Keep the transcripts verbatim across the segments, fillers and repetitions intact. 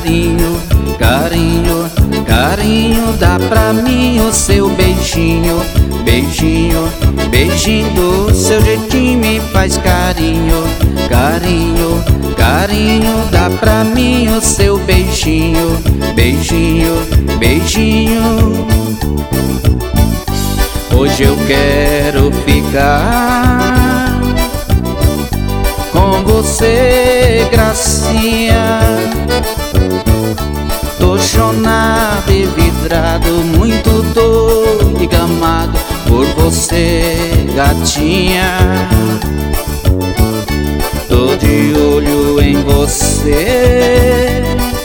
carinho, carinho, carinho. Dá pra mim o seu beijinho, beijinho, beijinho. Do seu jeitinho me faz carinho, carinho, carinho. Dá pra mim o seu beijinho, beijinho, beijinho. Hoje eu quero ficar com você, gracinha. Tô chonado e vidrado, muito doido e gamado por você, gatinha. Tô de olho em você,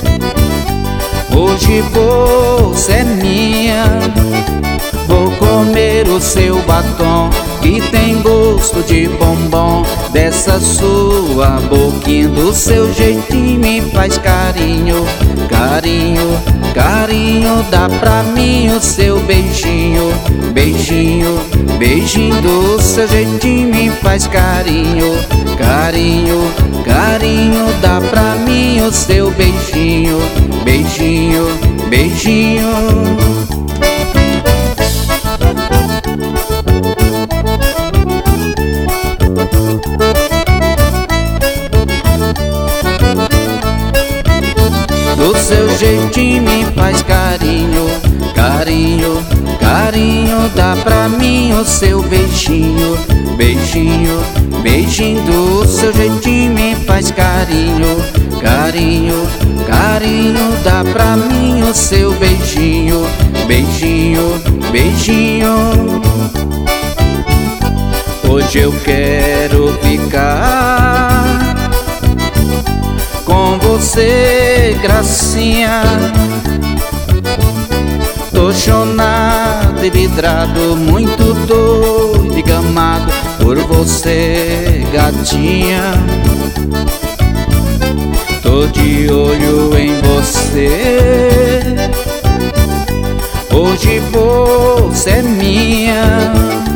hoje você é minha. Vou comer o seu batom que tem gosto de bombom. Dessa sua boquinha, do seu jeitinho me faz carinho, carinho, carinho. Dá pra mim o seu beijinho, beijinho, beijinho. Do seu jeitinho me faz carinho, carinho, carinho. Dá pra mim o seu beijinho, beijinho, beijinho. Do seu jeitinho me faz carinho, carinho, carinho. Dá pra mim o seu beijinho, beijinho, beijinho. Do seu jeitinho me faz carinho, carinho, carinho. Dá pra mim o seu beijinho, beijinho, beijinho. Hoje eu quero ficar com você, gracinha. Tô chonado e vidrado, muito doido e gamado por você, gatinha. Tô de olho em você, hoje você é minha.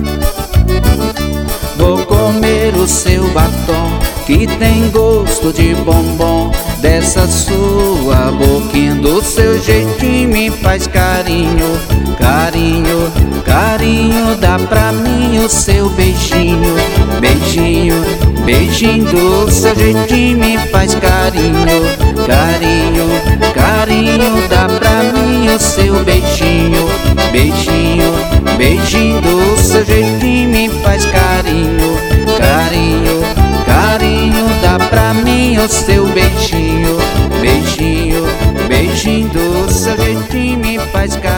Vou comer o seu batom que tem gosto de bombom. Dessa sua boquinha, do seu jeitinho me faz carinho, carinho, carinho. Dá pra mim o seu beijinho, beijinho, beijinho. Do seu jeitinho me faz carinho, carinho, carinho. Dá pra mim o seu beijinho, beijinho, beijinho. Do seu jeitinho me faz carinho, carinho, carinho. Dá pra mim o seu beijinho, beijinho, beijinho. Do seu jeitinho me faz carinho.